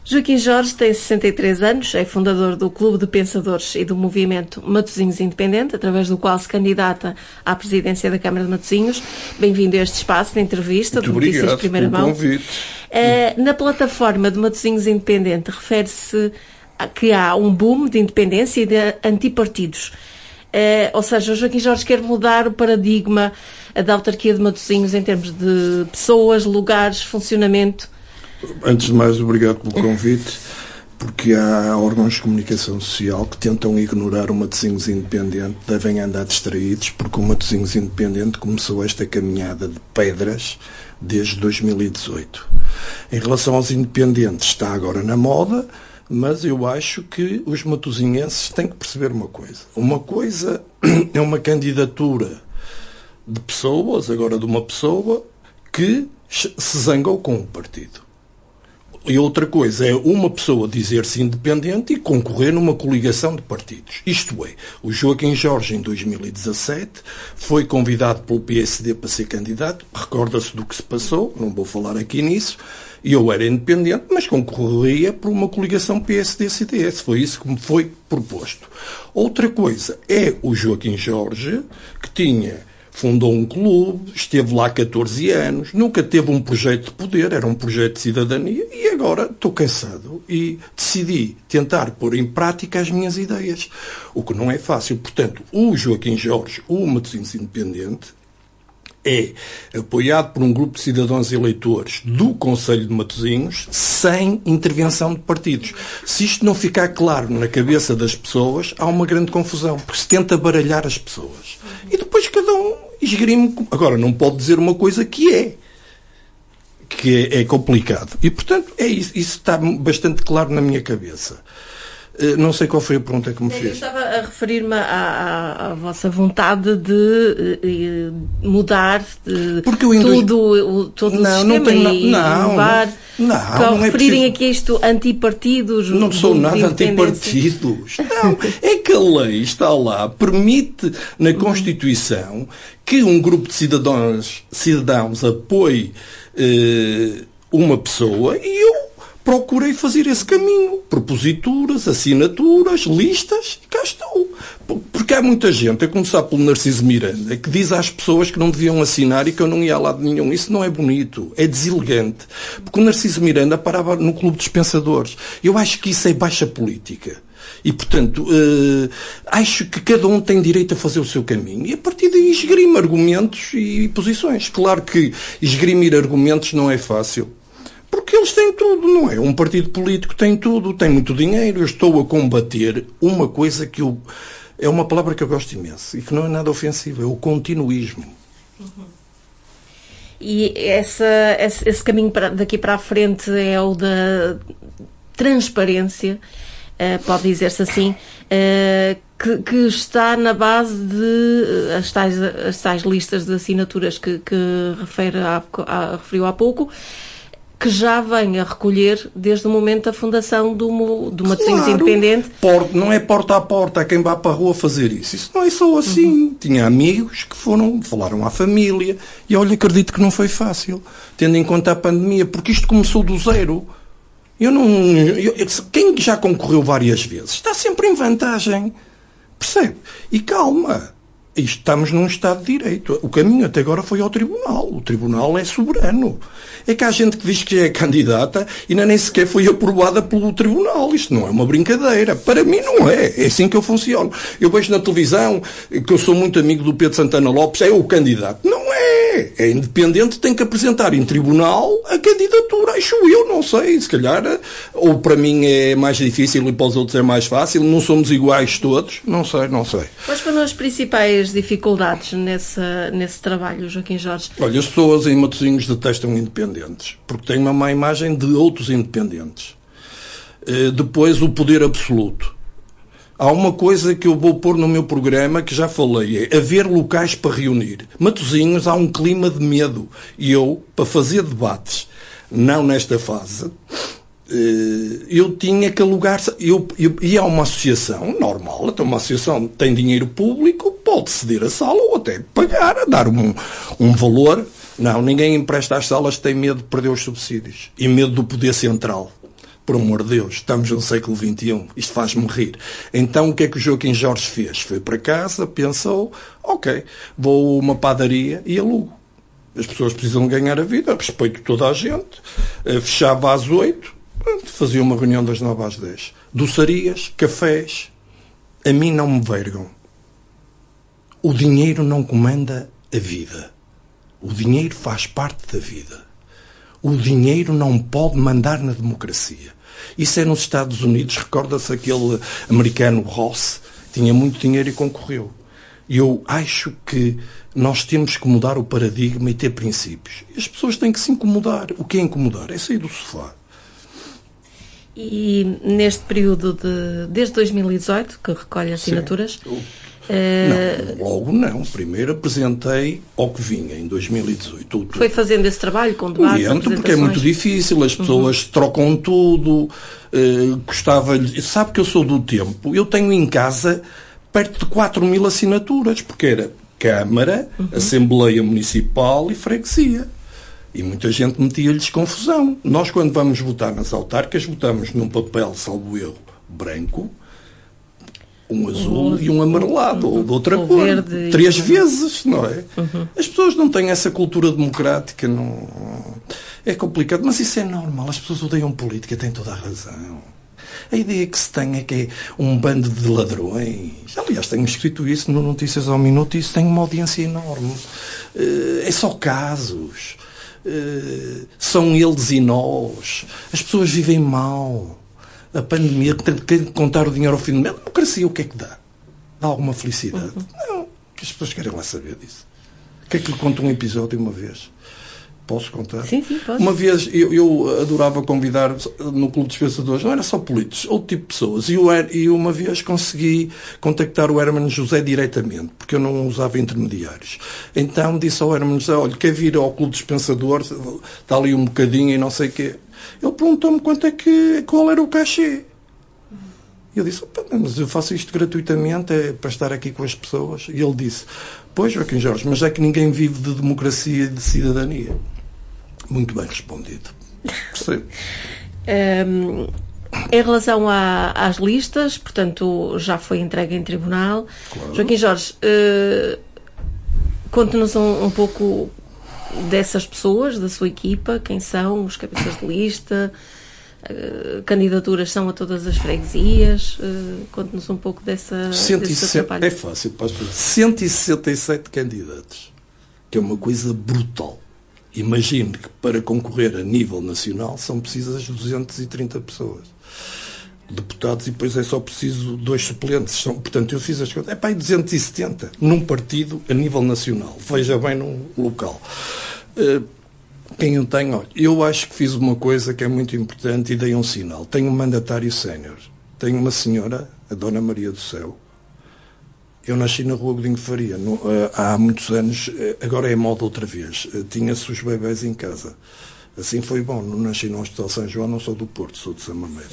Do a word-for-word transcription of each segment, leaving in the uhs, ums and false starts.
Joaquim Jorge tem sessenta e três anos, é fundador do Clube de Pensadores e do movimento Matosinhos Independente, através do qual se candidata à presidência da Câmara de Matosinhos. Bem-vindo a este espaço de entrevista, Muito de notícias obrigado de primeira pelo mão. Convite. Uh, na plataforma de Matosinhos Independente refere-se que há um boom de independência e de antipartidos. Uh, ou seja, o Joaquim Jorge quer mudar o paradigma da autarquia de Matosinhos em termos de pessoas, lugares, funcionamento. Antes de mais, obrigado pelo convite, porque há órgãos de comunicação social que tentam ignorar o Matosinhos Independente, devem andar distraídos, porque o Matosinhos Independente começou esta caminhada de pedras desde dois mil e dezoito. Em relação aos independentes, está agora na moda, mas eu acho que os matosinhenses têm que perceber uma coisa. Uma coisa é uma candidatura de pessoas, agora de uma pessoa, que se zangou com o partido. E outra coisa é uma pessoa dizer-se independente e concorrer numa coligação de partidos. Isto é, o Joaquim Jorge, em dois mil e dezassete, foi convidado pelo P S D para ser candidato. Recorda-se do que se passou, não vou falar aqui nisso. Eu era independente, mas concorreria por uma coligação P S D C D S. Foi isso que me foi proposto. Outra coisa é o Joaquim Jorge, que tinha... fundou um clube, esteve lá catorze anos, nunca teve um projeto de poder, era um projeto de cidadania, e agora estou cansado e decidi tentar pôr em prática as minhas ideias, o que não é fácil. Portanto, o Joaquim Jorge, o Matosinhos Independente, é apoiado por um grupo de cidadãos eleitores do Conselho de Matosinhos sem intervenção de partidos. Se isto não ficar claro na cabeça das pessoas, há uma grande confusão, porque se tenta baralhar as pessoas. E depois cada um esgrime. Agora, não pode dizer uma coisa que é. Que é, é complicado. E, portanto, é isso. Isso está bastante claro na minha cabeça. Não sei qual foi a pergunta que me fez. Eu estava a referir-me à, à, à vossa vontade de uh, mudar de Porque eu tudo, dois... o, todo não, o sistema não tenho, e não, inovar. Não, não, ao não referirem é aqui isto antipartidos. Não sou nada antipartidos. Não, é que a lei está lá, permite na Constituição que um grupo de cidadãos, cidadãos apoie uh, uma pessoa e eu procurei fazer esse caminho. Proposituras, assinaturas, listas, e cá estou. Porque há muita gente, a começar pelo Narciso Miranda, que diz às pessoas que não deviam assinar e que eu não ia a lado nenhum. Isso não é bonito, é deselegante. Porque o Narciso Miranda parava no Clube dos Pensadores. Eu acho que isso é baixa política. E, portanto, uh, acho que cada um tem direito a fazer o seu caminho. E, a partir daí, esgrime argumentos e posições. Claro que esgrimir argumentos não é fácil. Porque eles têm tudo, não é? Um partido político tem tudo, tem muito dinheiro. Eu estou a combater uma coisa que eu... É uma palavra que eu gosto imenso e que não é nada ofensiva, é o continuismo. Uhum. E essa, esse, esse caminho para, daqui para a frente é o da transparência, uh, pode dizer-se assim, uh, que, que está na base de as tais, as tais listas de assinaturas que, que refere há, há, referiu há pouco, que já vem a recolher desde o momento da fundação do, do Matosinhos claro. Independente. Porta, não é porta a porta, há quem vá para a rua fazer isso. Isso não é só assim. Uhum. Tinha amigos que foram, falaram à família, e olha, acredito que não foi fácil, tendo em conta a pandemia, porque isto começou do zero. Eu não, eu, quem já concorreu várias vezes está sempre em vantagem. Percebe? E calma. Isto, estamos num Estado de Direito. O caminho até agora foi ao Tribunal. O Tribunal é soberano. É que há gente que diz que é candidata e nem sequer foi aprovada pelo Tribunal. Isto não é uma brincadeira. Para mim não é. É assim que eu funciono. Eu vejo na televisão que eu sou muito amigo do Pedro Santana Lopes. É o candidato. Não é. É independente. Tem que apresentar em Tribunal a candidatura. Acho eu, não sei. Se calhar, ou para mim é mais difícil e para os outros é mais fácil. Não somos iguais todos. Não sei, não sei. Quais foram as principais dificuldades nesse, nesse trabalho, Joaquim Jorge? Olha, as pessoas em Matosinhos detestam independentes, porque têm uma má imagem de outros independentes. Uh, depois, o poder absoluto. Há uma coisa que eu vou pôr no meu programa, que já falei, é haver locais para reunir. Matosinhos, há um clima de medo. E eu, para fazer debates, não nesta fase, eu tinha que alugar, eu, eu ia a uma associação normal, então uma associação tem dinheiro público, pode ceder a sala ou até pagar, dar um, um valor. Não, ninguém empresta às salas, tem medo de perder os subsídios e medo do poder central. Por amor de Deus, estamos no século vinte e um, isto faz-me rir. Então o que é que o Joaquim Jorge fez? Foi para casa, pensou, ok, vou a uma padaria e alugo. As pessoas precisam ganhar a vida, respeito toda a gente, fechava às oito, fazia uma reunião das nove às dez. Doçarias, cafés, a mim não me vergam. O dinheiro não comanda a vida. O dinheiro faz parte da vida. O dinheiro não pode mandar na democracia. Isso é nos Estados Unidos, recorda-se aquele americano Ross, tinha muito dinheiro e concorreu. E eu acho que nós temos que mudar o paradigma e ter princípios. E as pessoas têm que se incomodar. O que é incomodar? É sair do sofá. E neste período de desde dois mil e dezoito, que recolhe assinaturas... Sim. Não, logo não. Primeiro apresentei ao que vinha, em dois mil e dezoito. Outubro. Foi fazendo esse trabalho com debates, Oriento, porque é muito difícil, as pessoas uhum. trocam tudo, uh, gostava-lhe... Sabe que eu sou do tempo, eu tenho em casa perto de quatro mil assinaturas, porque era Câmara, uhum. Assembleia Municipal e Freguesia. E muita gente metia-lhes confusão. Nós, quando vamos votar nas autárquicas, votamos num papel, salvo eu, branco, um azul uhum. e um amarelado, uhum. ou de outra ou cor. Verde, três uhum. vezes, não é? Uhum. As pessoas não têm essa cultura democrática, não... é complicado, mas isso é normal. As pessoas odeiam política, têm toda a razão. A ideia que se tem é que é um bando de ladrões. Aliás, tenho escrito isso no Notícias ao Minuto e isso tem uma audiência enorme. É só casos. São eles e nós. As pessoas vivem mal. A pandemia, tem que contar o dinheiro ao fim do mês. A democracia, o que é que dá? Dá alguma felicidade? Uhum. Não, que as pessoas querem lá saber disso. O que é que lhe conta um episódio uma vez? Posso contar? Sim, sim, posso. Uma vez eu, eu adorava convidar no Clube dos Pensadores, não era só políticos, outro tipo de pessoas. E, eu, e uma vez consegui contactar o Hermano José diretamente, porque eu não usava intermediários. Então disse ao Hermano José, olha, quer vir ao Clube dos Pensadores? Está ali um bocadinho e não sei o quê. Ele perguntou-me quanto é que, qual era o cachê. E eu disse, mas eu faço isto gratuitamente, é para estar aqui com as pessoas. E ele disse, pois, Joaquim Jorge, mas é que ninguém vive de democracia e de cidadania. Muito bem respondido. Percebo. um, em relação a, às listas, portanto, já foi entregue em tribunal. Claro. Joaquim Jorge, uh, conte-nos um, um pouco dessas pessoas, da sua equipa, quem são os cabeças de lista, uh, candidaturas são a todas as freguesias, uh, conte-nos um pouco dessa, cento e sessenta, desse trabalho. É fácil, cento e sessenta e sete candidatos, que é uma coisa brutal. Imagine que para concorrer a nível nacional são precisas duzentas e trinta pessoas. Deputados, e depois é só preciso dois suplentes. São, portanto, eu fiz as contas. É para aí duzentos e setenta num partido a nível nacional. Veja bem num local. Uh, quem eu tenho? Olha, eu acho que fiz uma coisa que é muito importante e dei um sinal. Tenho um mandatário sénior. Tenho uma senhora, a Dona Maria do Céu. Eu nasci na Rua Godinho de Faria. No, uh, há muitos anos, uh, agora é moda outra vez. Uh, tinha-se os bebés em casa. Assim foi bom. Não nasci no Hospital São João, não sou do Porto, sou de São Mamede.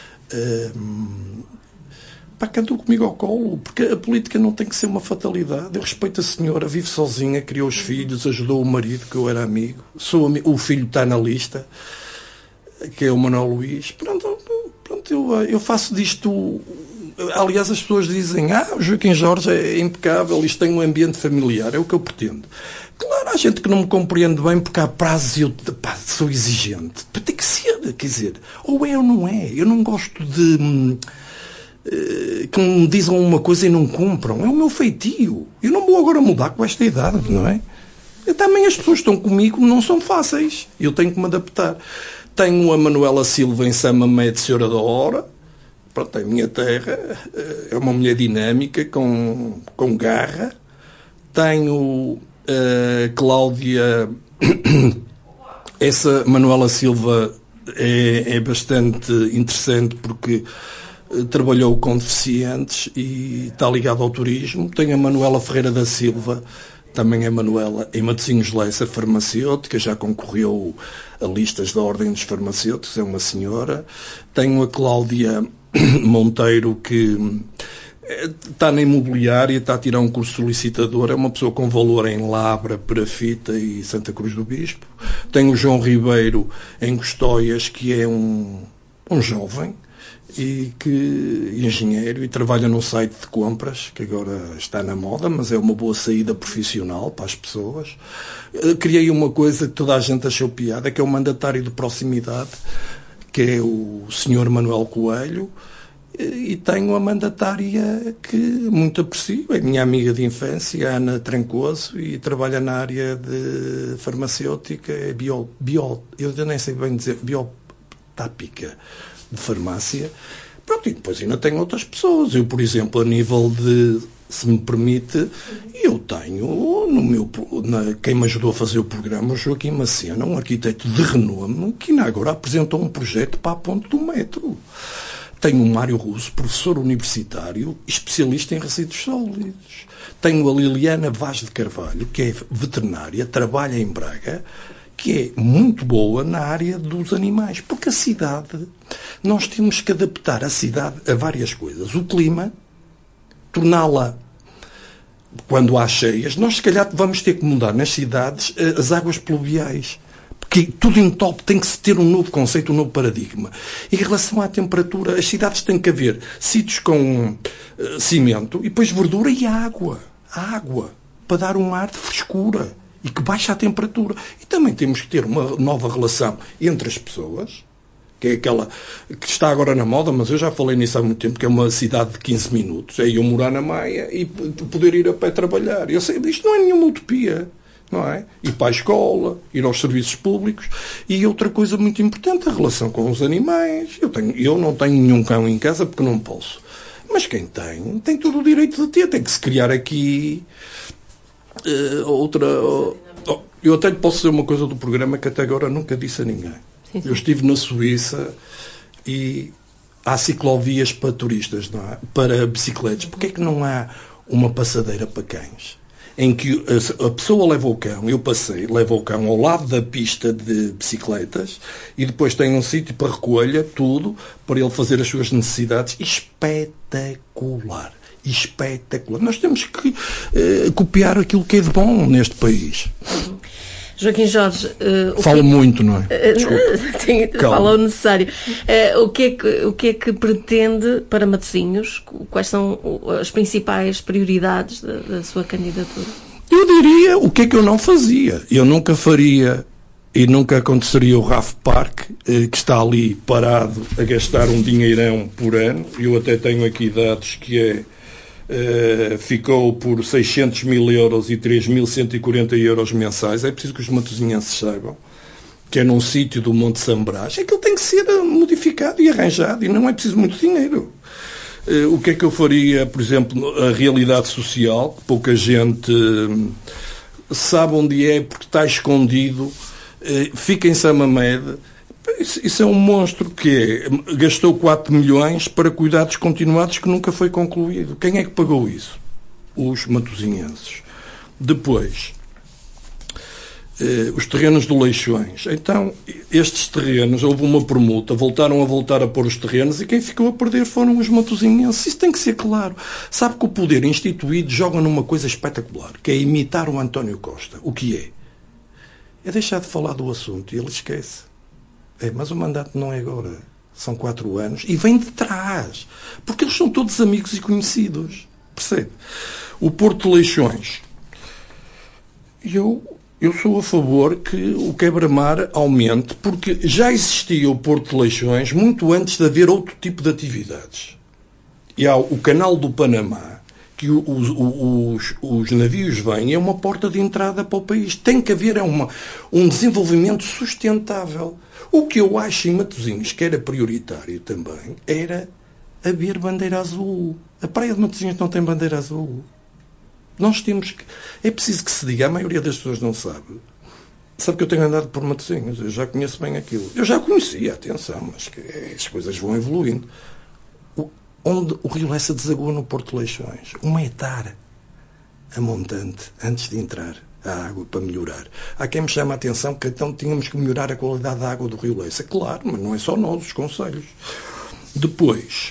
Uh, pá, cantou comigo ao colo, porque a política não tem que ser uma fatalidade. Eu respeito a senhora, vive sozinha, criou os filhos, ajudou o marido, que eu era amigo. Sou amigo, o filho está na lista, que é o Manuel Luís. Pronto, pronto eu, eu faço disto. Aliás, as pessoas dizem, ah, o Joaquim Jorge é impecável, isto tem um ambiente familiar, é o que eu pretendo. Claro, há gente que não me compreende bem porque há prazos e eu pá, sou exigente. Tem que ser, quer dizer, ou é ou não é. Eu não gosto de uh, que me dizem uma coisa e não cumpram. É o meu feitio. Eu não vou agora mudar com esta idade, não é? Eu, também as pessoas que estão comigo não são fáceis. Eu tenho que me adaptar. Tenho a Manuela Silva em São Mamede, Senhora da Hora. Pronto, é a minha terra. É uma mulher dinâmica, com, com garra. Tenho a Cláudia... Essa Manuela Silva é, é bastante interessante porque trabalhou com deficientes e está ligado ao turismo. Tenho a Manuela Ferreira da Silva, também é Manuela, em Matosinhos Lessa, farmacêutica, já concorreu a listas da Ordem dos Farmacêuticos, é uma senhora. Tenho a Cláudia Monteiro, que está na imobiliária, está a tirar um curso solicitador, é uma pessoa com valor em Labra, Perafita e Santa Cruz do Bispo. Tenho o João Ribeiro em Custóias, que é um um jovem, e que engenheiro e trabalha num site de compras que agora está na moda, mas é uma boa saída profissional para as pessoas. Eu criei uma coisa que toda a gente achou piada, que é o mandatário de proximidade, que é o senhor Manuel Coelho, e tenho a mandatária que muito aprecio, é minha amiga de infância, Ana Trancoso, e trabalha na área de farmacêutica, é bio, bio, eu nem sei bem dizer, biotápica, de farmácia. Pronto, e depois ainda tenho outras pessoas. Eu, por exemplo, a nível de, se me permite, eu tenho no meu, na, quem me ajudou a fazer o programa, o Joaquim Macena, um arquiteto de renome, que ainda agora apresentou um projeto para a ponte do metro. Tenho o Mário Russo, professor universitário, especialista em resíduos sólidos. Tenho a Liliana Vaz de Carvalho, que é veterinária, trabalha em Braga, que é muito boa na área dos animais. Porque a cidade, nós temos que adaptar a cidade a várias coisas. O clima, torná-la, quando há cheias, nós se calhar vamos ter que mudar nas cidades as águas pluviais. Porque tudo entope, tem que se ter um novo conceito, um novo paradigma. E em relação à temperatura, as cidades têm que haver sítios com uh, cimento e depois verdura e água. Água, para dar um ar de frescura e que baixe a temperatura. E também temos que ter uma nova relação entre as pessoas, que é aquela que está agora na moda, mas eu já falei nisso há muito tempo, que é uma cidade de quinze minutos. É eu morar na Maia e poder ir a pé trabalhar. Eu sei, isto não é nenhuma utopia. Não é? Ir para a escola, ir aos serviços públicos. E outra coisa muito importante, a relação com os animais. Eu, tenho, eu não tenho nenhum cão em casa porque não posso. Mas quem tem, tem todo o direito de ter. Tem que se criar aqui uh, outra... Uh, oh, eu até lhe posso dizer uma coisa do programa que até agora nunca disse a ninguém. Sim, sim. Eu estive na Suíça e há ciclovias para turistas, não é? Para bicicletas. Porquê é que não há uma passadeira para cães? Em que a pessoa leva o cão, eu passei, leva o cão ao lado da pista de bicicletas e depois tem um sítio para recolha, tudo, para ele fazer as suas necessidades. Espetacular. Espetacular. Nós temos que uh, copiar aquilo que é de bom neste país. Uhum. Joaquim Jorge... Uh, Fala que... muito, não é? Uh, tem... Fala o necessário. Uh, o, que é que, o que é que pretende para Matosinhos? Quais são as principais prioridades da, da sua candidatura? Eu diria o que é que eu não fazia. Eu nunca faria e nunca aconteceria o Raf Park, uh, que está ali parado a gastar um dinheirão por ano. Eu até tenho aqui dados que é... Uh, ficou por seiscentos mil euros e três mil cento e quarenta euros mensais. É preciso que os matosinhenses saibam que é num sítio do Monte Sambrás. Aquilo tem que ser modificado e arranjado e não é preciso muito dinheiro. Uh, o que é que eu faria, por exemplo, a realidade social, que pouca gente uh, sabe onde é porque está escondido, uh, fica em Samamed. Isso, isso é um monstro que é, gastou quatro milhões para cuidados continuados que nunca foi concluído. Quem é que pagou isso? Os matosinhenses. Depois, eh, os terrenos do Leixões. Então, estes terrenos, houve uma permuta, voltaram a voltar a pôr os terrenos e quem ficou a perder foram os matosinhenses. Isso tem que ser claro. Sabe que o poder instituído joga numa coisa espetacular, que é imitar o António Costa. O que é? É deixar de falar do assunto e ele esquece. É, mas o mandato não é agora. São quatro anos. E vem de trás. Porque eles são todos amigos e conhecidos. Percebe? O Porto de Leixões. Eu, eu sou a favor que o quebra-mar aumente, porque já existia o Porto de Leixões muito antes de haver outro tipo de atividades. E há o Canal do Panamá, que os, os, os navios vêm, é uma porta de entrada para o país. Tem que haver uma, um desenvolvimento sustentável. O que eu acho em Matosinhos que era prioritário também era haver bandeira azul. A Praia de Matosinhos não tem bandeira azul. Nós temos que... É preciso que se diga, a maioria das pessoas não sabe. Sabe que eu tenho andado por Matosinhos, eu já conheço bem aquilo. Eu já conhecia, atenção, mas que as coisas vão evoluindo. O, onde o Rio Lessa desagua no Porto de Leixões. Um hectare a montante antes de entrar a água para melhorar. Há quem me chama a atenção que então tínhamos que melhorar a qualidade da água do Rio Lessa. Claro, mas não é só nós, os concelhos. Depois,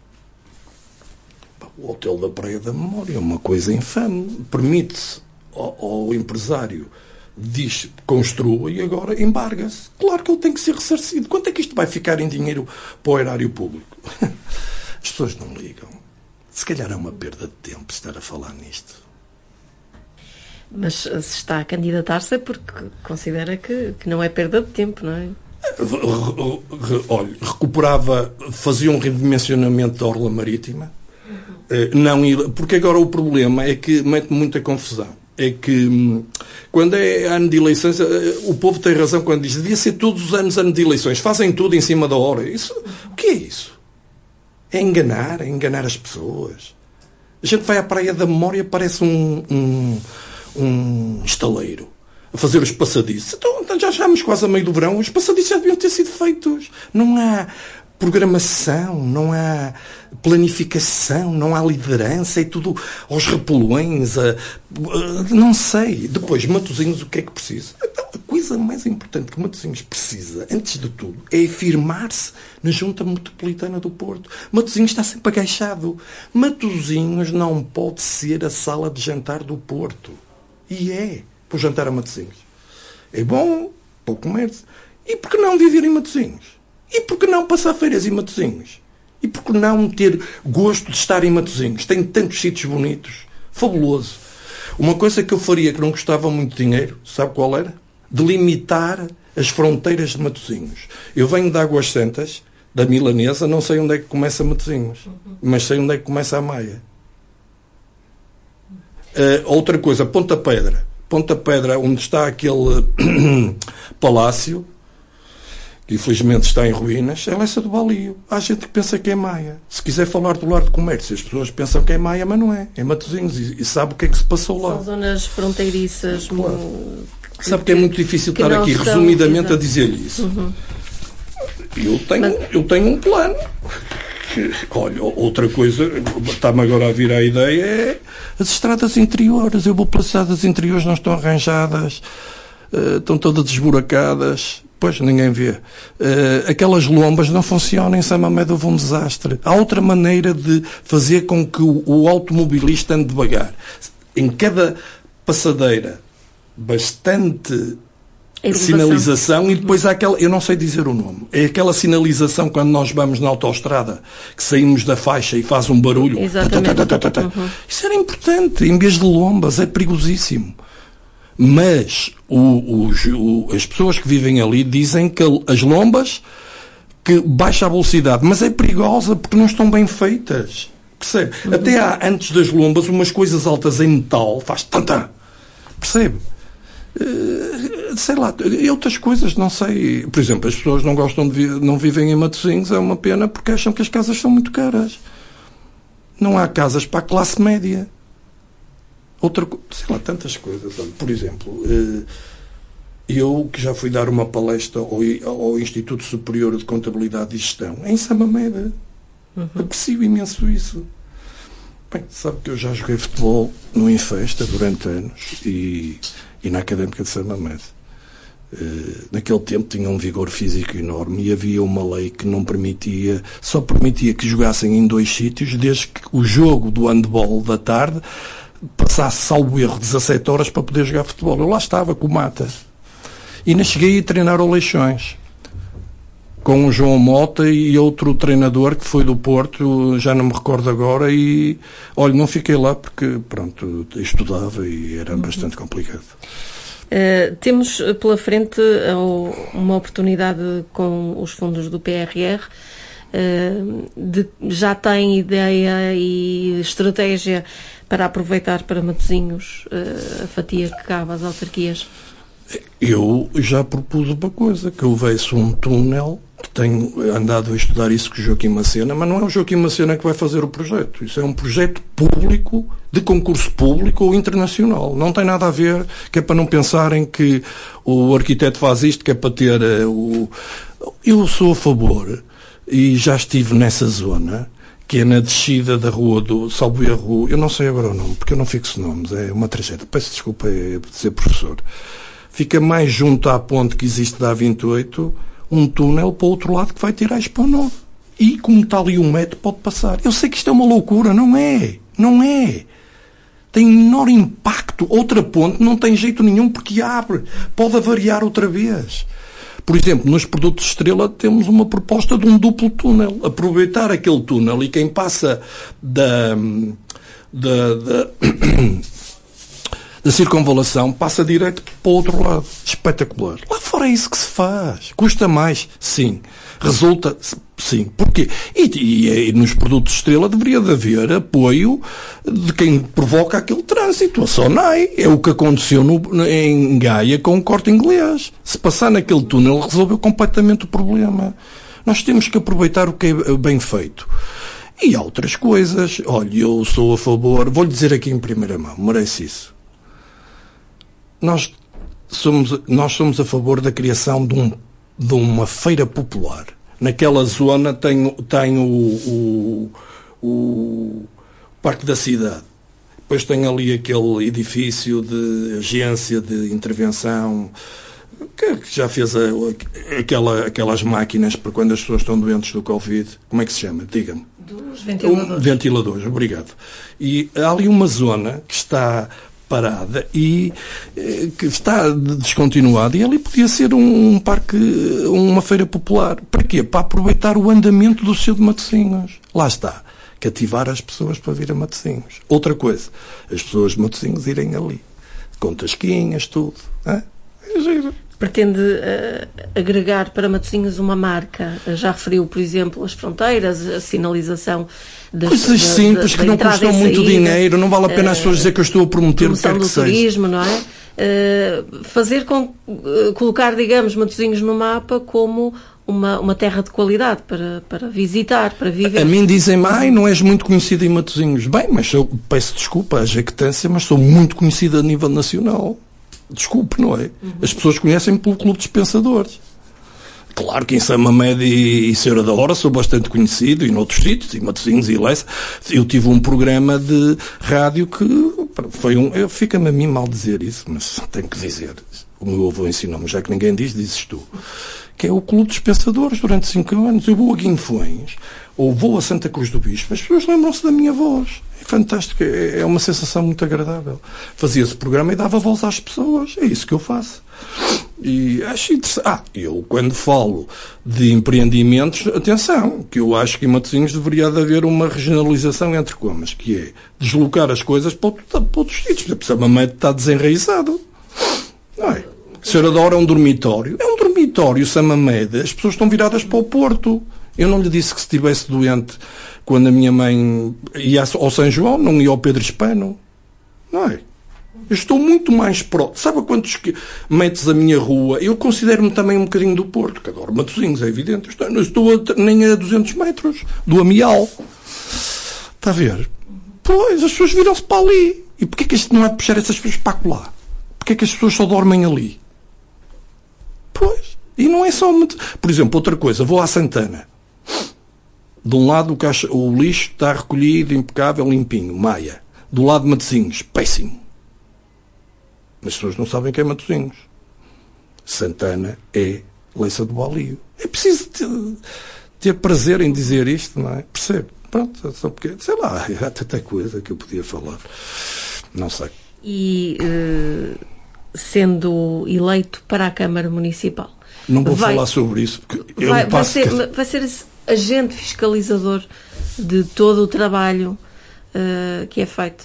o Hotel da Praia da Memória é uma coisa infame. Permite-se ao, ao empresário diz, construa e agora embarga-se. Claro que ele tem que ser ressarcido. Quanto é que isto vai ficar em dinheiro para o erário público? As pessoas não ligam. Se calhar é uma perda de tempo estar a falar nisto. Mas se está a candidatar-se é porque considera que, que não é perda de tempo, não é? Olha, recuperava, fazia um redimensionamento da orla marítima. Não, porque agora o problema é que mete muita confusão. É que quando é ano de eleições, o povo tem razão quando diz devia ser todos os anos ano de eleições. Fazem tudo em cima da hora. Isso, o que é isso? É enganar, é enganar as pessoas. A gente vai à Praia da Memória, parece um, um, um estaleiro a fazer os passadiços. Então, já estamos quase a meio do verão, os passadiços já deviam ter sido feitos. Não há programação, não há planificação, não há liderança, é tudo aos repelões, a, a, não sei. Depois, Matosinhos, o que é que precisa? Então, a coisa mais importante que Matosinhos precisa, antes de tudo, é afirmar-se na Junta Metropolitana do Porto. Matosinhos está sempre agachado. Matosinhos não pode ser a sala de jantar do Porto. E é. Para o jantar a Matosinhos. É bom para o comércio. E por que não viver em Matosinhos? E por que não passar férias em Matosinhos? E por que não ter gosto de estar em Matosinhos? Tem tantos sítios bonitos. Fabuloso. Uma coisa que eu faria que não custava muito dinheiro, sabe qual era? Delimitar as fronteiras de Matosinhos. Eu venho de Águas Santas, da Milanesa, não sei onde é que começa Matosinhos, mas sei onde é que começa a Maia. Uh, outra coisa, Ponta Pedra. Ponta Pedra, onde está aquele palácio, que infelizmente está em ruínas, é Lessa do Balio. Há gente que pensa que é Maia. Se quiser falar do lar de comércio, as pessoas pensam que é Maia, mas não é. É Matosinhos. E, e sabe o que é que se passou lá. São zonas fronteiriças. Claro. Que, sabe que é muito difícil estar aqui, estão, resumidamente, exato, a dizer-lhe isso. Uhum. Eu, tenho, mas... eu tenho um plano. Olha, outra coisa, está-me agora a vir a ideia, é as estradas interiores. Eu vou pelas estradas interiores, não estão arranjadas, uh, estão todas desburacadas, pois ninguém vê. Uh, aquelas lombas não funcionam, em Samamede houve um desastre. Há outra maneira de fazer com que o, o automobilista ande devagar. Em cada passadeira, bastante sinalização, e depois há aquela, eu não sei dizer o nome, é aquela sinalização quando nós vamos na autoestrada, que saímos da faixa e faz um barulho. Exatamente. Tá, tá, tá, tá, tá. Uhum. Isso era importante, em vez de lombas, é perigosíssimo. Mas o, os, o, as pessoas que vivem ali dizem que as lombas, que baixa a velocidade, mas é perigosa porque não estão bem feitas. Percebe? Uhum. Até há, antes das lombas, umas coisas altas em metal, faz tantã. Percebe? Uh, sei lá, e outras coisas, não sei. Por exemplo, as pessoas não gostam de vi- não vivem em Matosinhos, é uma pena porque acham que as casas são muito caras. Não há casas para a classe média. Outra, sei lá, tantas coisas. Por exemplo, uh, eu que já fui dar uma palestra ao, ao Instituto Superior de Contabilidade e Gestão, em Samamede. Uhum. Aprecio imenso isso. Bem, sabe que eu já joguei futebol no Infesta durante anos e e na Académica de Samamede. Uh, naquele tempo tinha um vigor físico enorme e havia uma lei que não permitia, só permitia que jogassem em dois sítios, desde que o jogo do handball da tarde passasse, salvo erro, dezassete horas para poder jogar futebol. Eu lá estava com o Mata. E ainda cheguei a treinar ao Leixões, com o João Mota e outro treinador que foi do Porto, já não me recordo agora, e olha, não fiquei lá porque, pronto, estudava e era uhum. bastante complicado. Uh, temos pela frente uh, uma oportunidade com os fundos do P R R. Uh, de, já tem ideia e estratégia para aproveitar para Matosinhos uh, a fatia que cabe às autarquias? Eu já propus uma coisa, que houvesse um túnel. Tenho andado a estudar isso com o Joaquim Macena, mas não é o Joaquim Macena que vai fazer o projeto. Isso é um projeto público, de concurso público ou internacional. Não tem nada a ver, que é para não pensarem que o arquiteto faz isto, que é para ter uh, o... Eu sou a favor, e já estive nessa zona, que é na descida da rua do Salvo Erro, eu não sei agora o nome, porque eu não fixo nomes, é uma tragédia. Peço desculpa é de ser professor. Fica mais junto à ponte que existe da A vinte e oito, um túnel para o outro lado que vai tirar a Expo nove. E como está ali um metro, pode passar. Eu sei que isto é uma loucura, não é? Não é. tem menor impacto. Outra ponte não tem jeito nenhum porque abre. Pode avariar outra vez. Por exemplo, nos produtos Estrela temos uma proposta de um duplo túnel. Aproveitar aquele túnel e quem passa da, da, da, da circunvalação passa direto para o outro lado. Espetacular. Lá fora é isso que se faz. Custa mais? Sim. Resulta? Sim. Porquê? E, e, e nos produtos Estrela deveria de haver apoio de quem provoca aquele trânsito. A SONAI. É o que aconteceu no, em Gaia com o Corte Inglês. Se passar naquele túnel, resolveu completamente o problema. Nós temos que aproveitar o que é bem feito. E há outras coisas. Olha, eu sou a favor, vou-lhe dizer aqui em primeira mão, merece isso. Nós somos, nós somos a favor da criação de, um, de uma feira popular. Naquela zona tem, tem o, o, o Parque da Cidade. Depois tem ali aquele edifício de agência de intervenção que já fez a, aquela, aquelas máquinas para quando as pessoas estão doentes do Covid. Como é que se chama? Diga-me. Dos ventiladores. Um, ventiladores, obrigado. E há ali uma zona que está parada e eh, que está descontinuada e ali podia ser um, um parque, uma feira popular. Para quê? Para aproveitar o andamento do seu de Matosinhos. Lá está. Cativar as pessoas para vir a Matosinhos. Outra coisa, as pessoas de Matosinhos irem ali. Com tasquinhas, tudo. É, é giro. Pretende uh, agregar para Matosinhos uma marca? Já referiu, por exemplo, as fronteiras, a sinalização das coisas da, simples da, que da não custam muito saída, dinheiro, não vale a pena uh, as pessoas dizer que eu estou a prometer o que quer que seja. Turismo, não é? Uh, fazer com, uh, colocar, digamos, Matosinhos no mapa como uma, uma terra de qualidade para, para visitar, para viver. A mim dizem-me, ai, não és muito conhecida em Matosinhos. Bem, mas eu peço desculpa à jactância, mas sou muito conhecida a nível nacional. Desculpe, não é? Uhum. As pessoas conhecem-me pelo Clube dos Pensadores. Claro que em Samamed e, e Senhora da Hora sou bastante conhecido, e noutros sítios, em Matosinhos e Leça. Eu tive um programa de rádio que foi um... Fica-me a mim mal dizer isso, mas tenho que dizer. O meu avô ensinou-me, já que ninguém diz, dizes tu. Que é o Clube dos Pensadores durante cinco anos. Eu vou a Guinfões, ou vou a Santa Cruz do Bispo, as pessoas lembram-se da minha voz. É fantástico, é uma sensação muito agradável. Fazia esse programa e dava voz às pessoas. É isso que eu faço. E acho interessante. Ah, eu quando falo de empreendimentos, atenção, que eu acho que em Matosinhos deveria de haver uma regionalização entre comas, que é deslocar as coisas para, para outros sítios. Por exemplo, Samamed está desenraizado. Não é? Senhora da Hora é um dormitório. É um dormitório, Samamed. As pessoas estão viradas para o Porto. Eu não lhe disse que se estivesse doente quando a minha mãe ia ao São João, não ia ao Pedro Hispano. Não é? Eu estou muito mais próximo. Sabe a quantos metros a minha rua? Eu considero-me também um bocadinho do Porto, que adoro Matosinhos, é evidente. Eu estou, não estou a, nem a duzentos metros do Amial. Está a ver? Pois, as pessoas viram-se para ali. E porquê que isto não é de puxar essas pessoas para lá? Porquê que as pessoas só dormem ali? Pois. E não é só... Por exemplo, outra coisa. Vou à Santana. De um lado o, caixa, o lixo está recolhido, impecável, limpinho. Maia. Do lado de Matosinhos. Péssimo. As pessoas não sabem que é Matosinhos. Santana é Leiça do Balio. É preciso ter, ter prazer em dizer isto, não é? Percebe? Pronto, só porque, sei lá, há tanta coisa que eu podia falar. Não sei. E uh, sendo eleito para a Câmara Municipal? Não vou vai, falar sobre isso. Porque eu vai, passo vai, ser, que... vai ser esse agente fiscalizador de todo o trabalho uh, que é feito?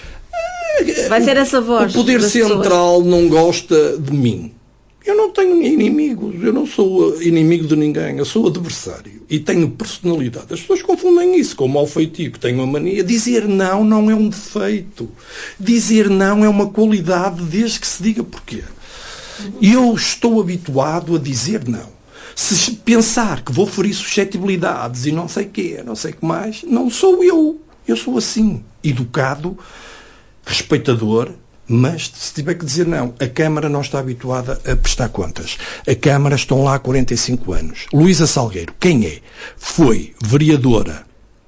Vai ser essa voz. O poder central não gosta de mim. Eu não tenho inimigos. Eu não sou inimigo de ninguém. Eu sou adversário. E tenho personalidade. As pessoas confundem isso com o mau feitio, que tenho a mania. Dizer não não é um defeito. Dizer não é uma qualidade desde que se diga porquê. Eu estou habituado a dizer não. Se pensar que vou ferir suscetibilidades e não sei o quê, não sei o que mais, não sou eu. Eu sou assim. Educado, respeitador, mas se tiver que dizer não, a Câmara não está habituada a prestar contas. A Câmara estão lá há quarenta e cinco anos. Luísa Salgueiro, quem é? Foi vereadora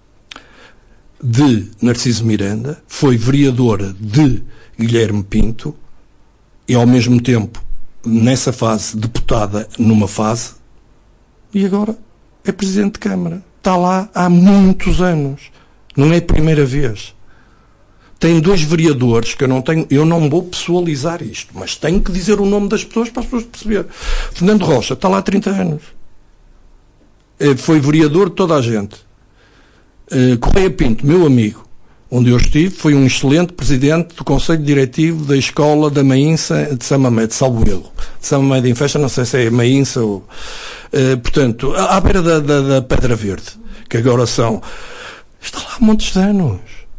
de Narciso Miranda, foi vereadora de Guilherme Pinto e, ao mesmo tempo, nessa fase, deputada numa fase, e agora é Presidente de Câmara. Está lá há muitos anos. Não é a primeira vez. tem dois vereadores, que eu não tenho, eu não vou pessoalizar isto, mas tenho que dizer o nome das pessoas para as pessoas perceberem. Fernando Rocha está lá há trinta anos. Foi vereador de toda a gente. Correia Pinto, meu amigo, onde eu estive, foi um excelente presidente do Conselho Diretivo da Escola da Maínça de Samamé, de salvo erro. De Samamé de Infesta, não sei se é Maínça ou... Uh, portanto, à beira da, da, da Pedra Verde, que agora são... Está lá há montes de anos.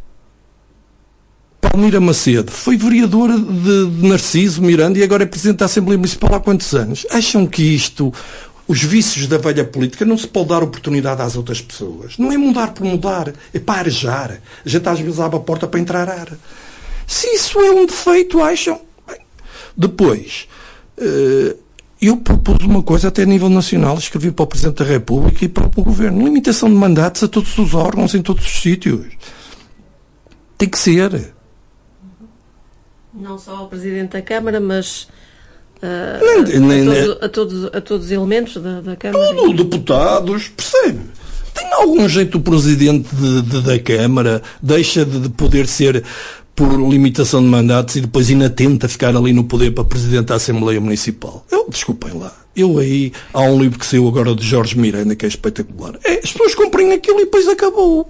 Palmira Macedo foi vereadora de, de Narciso Miranda e agora é presidente da Assembleia Municipal há quantos anos? Acham que isto... Os vícios da velha política não se pode dar oportunidade às outras pessoas. Não é mudar por mudar, é para arejar. A gente às vezes abre a porta para entrar ar. Se isso é um defeito, acham? Bem, depois, eu propus uma coisa até a nível nacional, escrevi para o Presidente da República e para o Governo. Limitação de mandatos a todos os órgãos, em todos os sítios. Tem que ser. Não só ao Presidente da Câmara, mas... Uh, nem, nem, a, todo, a, todos, a todos os elementos da, da Câmara. Tudo, deputados, percebe? Tem algum jeito o Presidente de, de, da Câmara deixa de, de poder ser por limitação de mandatos e depois ainda tenta ficar ali no poder para Presidente da Assembleia Municipal? Eu, desculpem lá. Eu aí, há um livro que saiu agora de Jorge Miranda que é espetacular. É, as pessoas cumprem aquilo e depois acabou.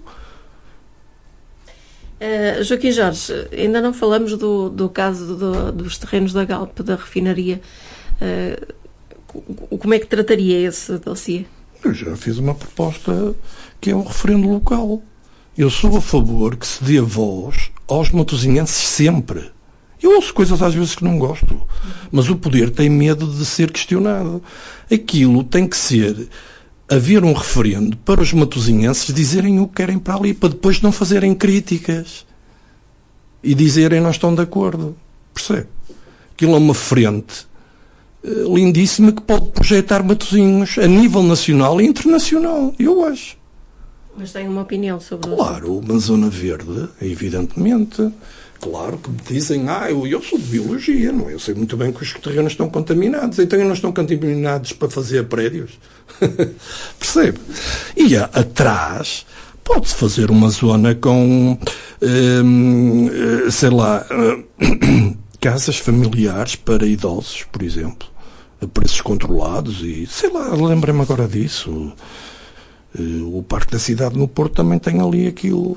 Uh, Joaquim Jorge, ainda não falamos do, do caso do, dos terrenos da Galp, da refinaria. Uh, como é que trataria esse dossiê? Eu já fiz uma proposta que é um referendo local. Eu sou a favor que se dê voz aos matosinhenses sempre. Eu ouço coisas às vezes que não gosto, mas o poder tem medo de ser questionado. Aquilo tem que ser... haver um referendo para os matosinhenses dizerem o que querem para ali, para depois não fazerem críticas e dizerem não estão de acordo. Percebe? Aquilo é uma frente uh, lindíssima que pode projetar Matosinhos a nível nacional e internacional, eu acho. Mas tem uma opinião sobre isso? Claro, uma zona verde, evidentemente. Claro que me dizem, ah, eu, eu sou de biologia, não é? Eu sei muito bem que os terrenos estão contaminados, então não estão contaminados para fazer prédios. Percebe? E a, atrás pode-se fazer uma zona com, hum, sei lá, hum, casas familiares para idosos, por exemplo, a preços controlados e, sei lá, lembrei-me agora disso. O Parque da Cidade no Porto também tem ali aquilo.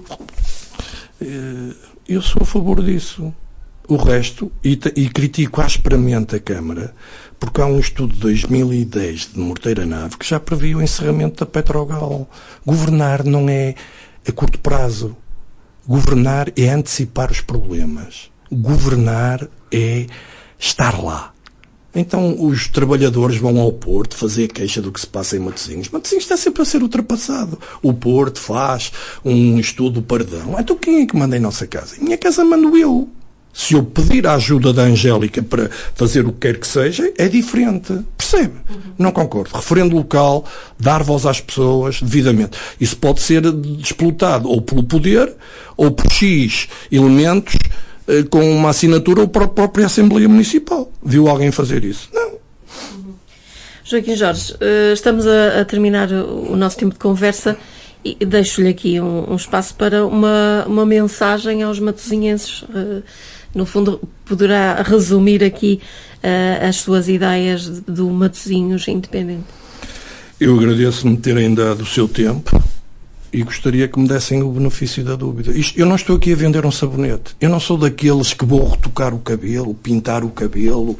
Eu sou a favor disso. O resto, e, e critico asperamente a Câmara, porque há um estudo de dois mil e dez de Morteira Nave que já previa o encerramento da Petrogal. Governar não é a curto prazo. Governar é antecipar os problemas. Governar é estar lá. Então os trabalhadores vão ao Porto fazer queixa do que se passa em Matosinhos. Matosinhos está sempre a ser ultrapassado. O Porto faz um estudo perdão. Então quem é que manda em nossa casa? Em minha casa mando eu. Se eu pedir a ajuda da Angélica para fazer o que quer que seja, é diferente. Percebe? Uhum. Não concordo. Referendo local, dar voz às pessoas devidamente. Isso pode ser disputado ou pelo poder ou por X elementos com uma assinatura ou para a própria Assembleia Municipal. Viu alguém fazer isso? Não. Uhum. Joaquim Jorge, estamos a, a terminar o nosso tempo de conversa e deixo-lhe aqui um, um espaço para uma, uma mensagem aos matosinhenses. No fundo, poderá resumir aqui as suas ideias do Matosinhos independente. Eu agradeço-me terem dado o seu tempo. E gostaria que me dessem o benefício da dúvida. Isto, eu não estou aqui a vender um sabonete. Eu não sou daqueles que vou retocar o cabelo, pintar o cabelo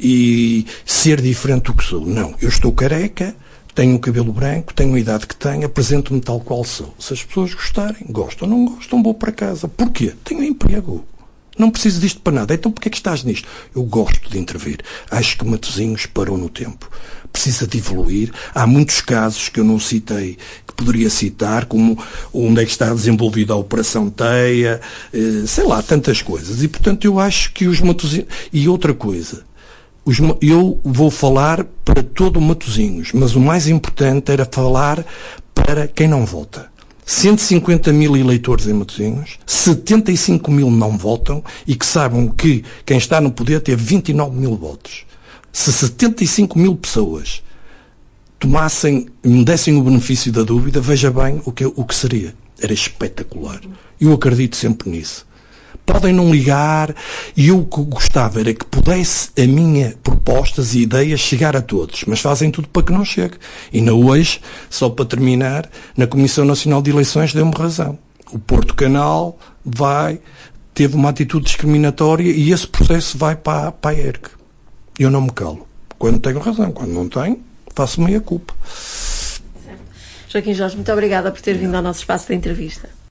e ser diferente do que sou. Não. Eu estou careca, tenho o cabelo branco, tenho a idade que tenho, apresento-me tal qual sou. Se as pessoas gostarem, gostam, não gostam, vou para casa. Porquê? Tenho emprego. Não preciso disto para nada. Então porquê é que estás nisto? Eu gosto de intervir. Acho que Matosinhos parou no tempo. Precisa de evoluir. Há muitos casos que eu não citei, que poderia citar, como onde é que está desenvolvida a Operação Teia, eh, sei lá, tantas coisas. E, portanto, eu acho que os Matosinhos... E outra coisa, os, eu vou falar para todo o Matosinhos, mas o mais importante era falar para quem não vota. cento e cinquenta mil eleitores em Matosinhos, setenta e cinco mil não votam e que saibam que quem está no poder teve vinte e nove mil votos. Se setenta e cinco mil pessoas tomassem, me dessem o benefício da dúvida, veja bem o que, o que seria. Era espetacular. Eu acredito sempre nisso. podem não ligar, e eu o que gostava era que pudesse a minha propostas e ideias chegar a todos, mas fazem tudo para que não chegue. E na hoje, só para terminar, na Comissão Nacional de Eleições deu-me razão. O Porto Canal vai, teve uma atitude discriminatória e esse processo vai para, para a E R C. Eu não me calo. Quando tenho razão, quando não tenho, faço meia culpa. Joaquim Jorge, muito obrigada por ter vindo ao nosso espaço de entrevista.